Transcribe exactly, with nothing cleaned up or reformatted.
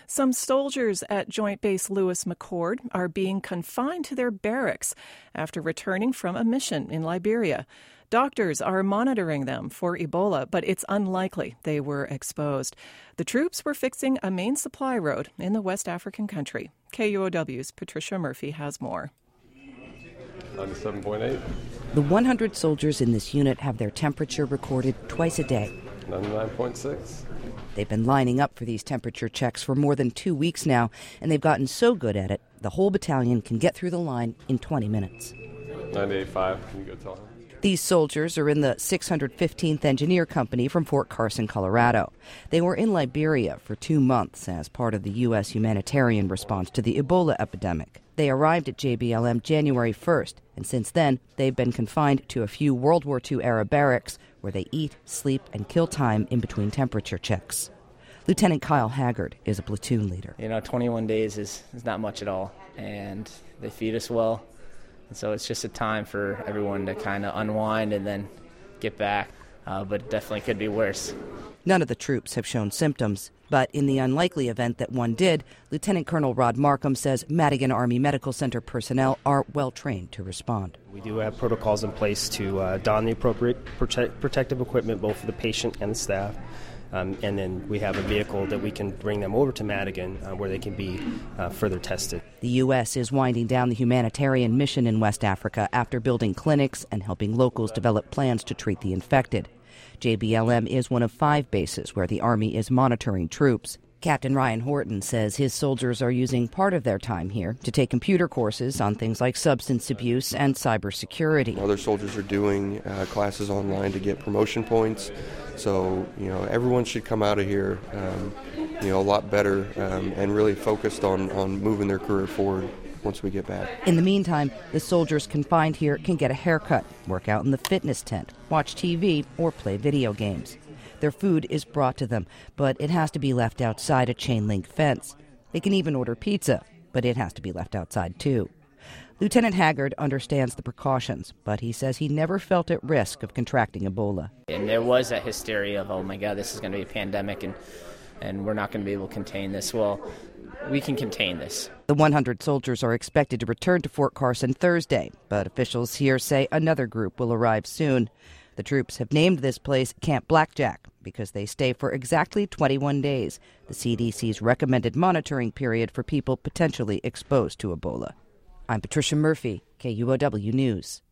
Some soldiers at Joint Base Lewis McChord are being confined to their barracks after returning from a mission in Liberia. Doctors are monitoring them for Ebola, but it's unlikely they were exposed. The troops were fixing a main supply road in the West African country. K U O W's Patricia Murphy has more. ninety-seven point eight. The one hundred soldiers in this unit have their temperature recorded twice a day. ninety-nine point six. They've been lining up for these temperature checks for more than two weeks now, and they've gotten so good at it, the whole battalion can get through the line in twenty minutes. ninety-eight point five. Can you go tell him? These soldiers are in the six hundred fifteenth Engineer Company from Fort Carson, Colorado. They were in Liberia for two months as part of the U S humanitarian response to the Ebola epidemic. They arrived at J B L M January first, and since then, they've been confined to a few World War Two era barracks where they eat, sleep, and kill time in between temperature checks. Lieutenant Kyle Haggard is a platoon leader. You know, twenty-one days is, is not much at all, and they feed us well. And so it's just a time for everyone to kind of unwind and then get back, uh, but it definitely could be worse. None of the troops have shown symptoms, but in the unlikely event that one did, Lieutenant Colonel Rod Markham says Madigan Army Medical Center personnel are well trained to respond. We do have protocols in place to uh, don the appropriate protect, protective equipment both for the patient and the staff. Um, and then we have a vehicle that we can bring them over to Madigan uh, where they can be uh, further tested. The U S is winding down the humanitarian mission in West Africa after building clinics and helping locals develop plans to treat the infected. J B L M is one of five bases where the Army is monitoring troops. Captain Ryan Horton says his soldiers are using part of their time here to take computer courses on things like substance abuse and cybersecurity. Other soldiers are doing uh, classes online to get promotion points. So, you know, everyone should come out of here, um, you know, a lot better um, and really focused on, on moving their career forward once we get back. In the meantime, the soldiers confined here can get a haircut, work out in the fitness tent, watch T V, or play video games. Their food is brought to them, but it has to be left outside a chain-link fence. They can even order pizza, but it has to be left outside too. Lieutenant Haggard understands the precautions, but he says he never felt at risk of contracting Ebola. And there was that hysteria of, oh my God, this is going to be a pandemic and, and we're not going to be able to contain this. Well, we can contain this. The one hundred soldiers are expected to return to Fort Carson Thursday, but officials here say another group will arrive soon. The troops have named this place Camp Blackjack because they stay for exactly twenty-one days, the C D C's recommended monitoring period for people potentially exposed to Ebola. I'm Patricia Murphy, K U O W News.